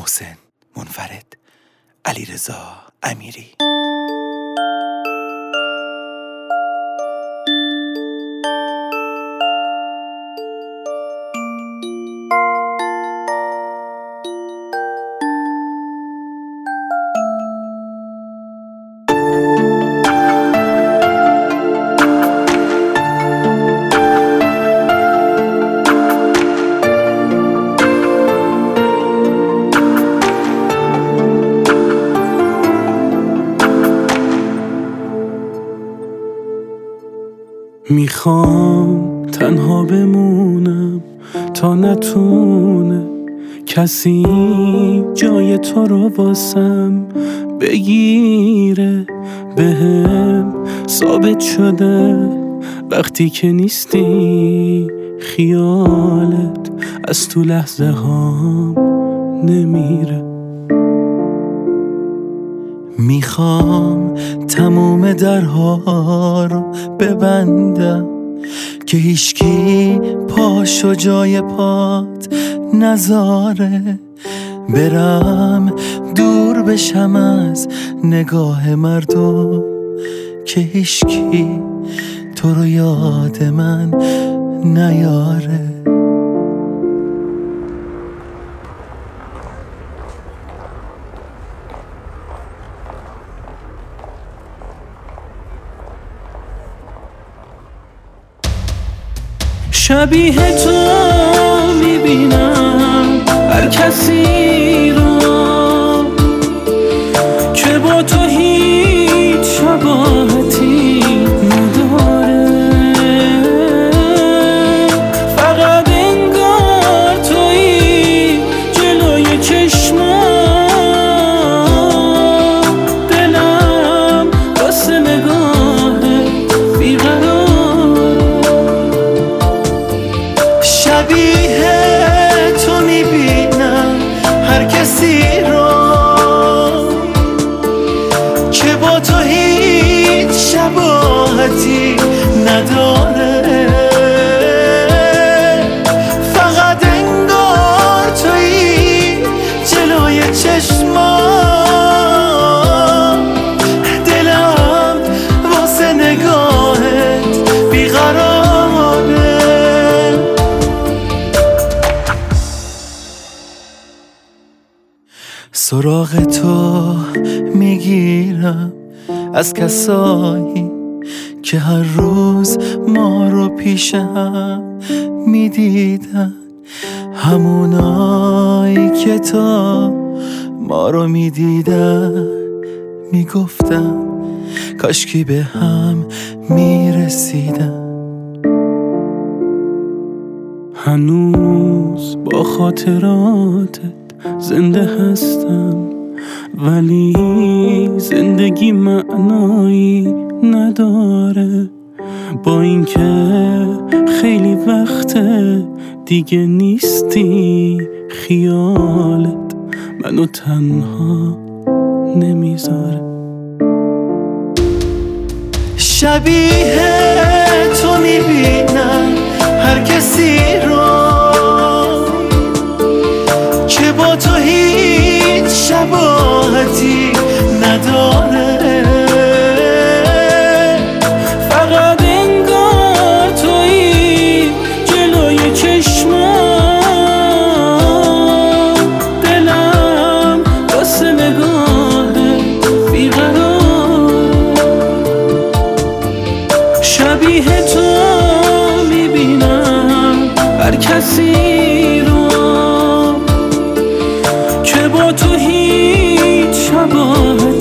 محسن منفرد، علیرضا امیری. میخوام تنها بمونم تا نتونه کسی جای تو رو واسم بگیره. بهم ثابت شده وقتی که نیستی خیالت از تو لحظه هام نمیره. میخوام تموم درها رو ببندم که هیچکی پاشو جای پات نذاره. برم دور بشم از نگاه مردم که هیچکی تو رو یاد من نیاره. شبیه تو میبینم هر کسی رو که با تو هیچ شباهتی نداره. فقط انگار تویی جلوی چشمام، دلم واسه نگاهت بیقرار. شبیه تو میبینم هر کسی رو که با تو هیچ شباهتی نداره. فقط انگار تویی جلوی چشمام، دلم واسه نگاهت بیقراره. سراغ تو میگیرم از کسایی که هر روز ما رو پیش هم میدیدن، همونایی که تا ما رو میدیدن میگفتن کاشکی به هم میرسیدن. هنوز با خاطراتت زنده هستم، ولی زندگی معنایی نداره. با اینکه خیلی وقت دیگه نیستی خیالت منو تنها نمیذاره. شبیه تو میبینم هر کسی رو که با تو هیچ شباهتی نداره. فقط انگار تویی جلوی چشمام، دلم واسه نگاهت بیقرار. شبیه تو میبینم هر کسی رو که با تو هیچ شباهتی